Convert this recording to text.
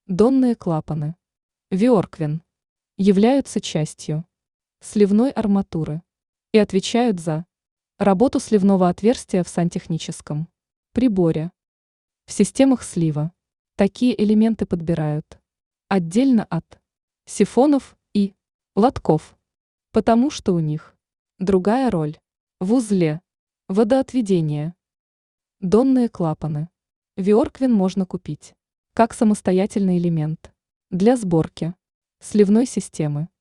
Донные клапаны Виорквин являются частью сливной арматуры и отвечают за работу сливного отверстия в сантехническом приборе. В системах слива такие элементы подбирают отдельно от сифонов и лотков, потому что у них другая роль в узле водоотведения. Донные клапаны Виорквин можно купить как самостоятельный элемент для сборки сливной системы.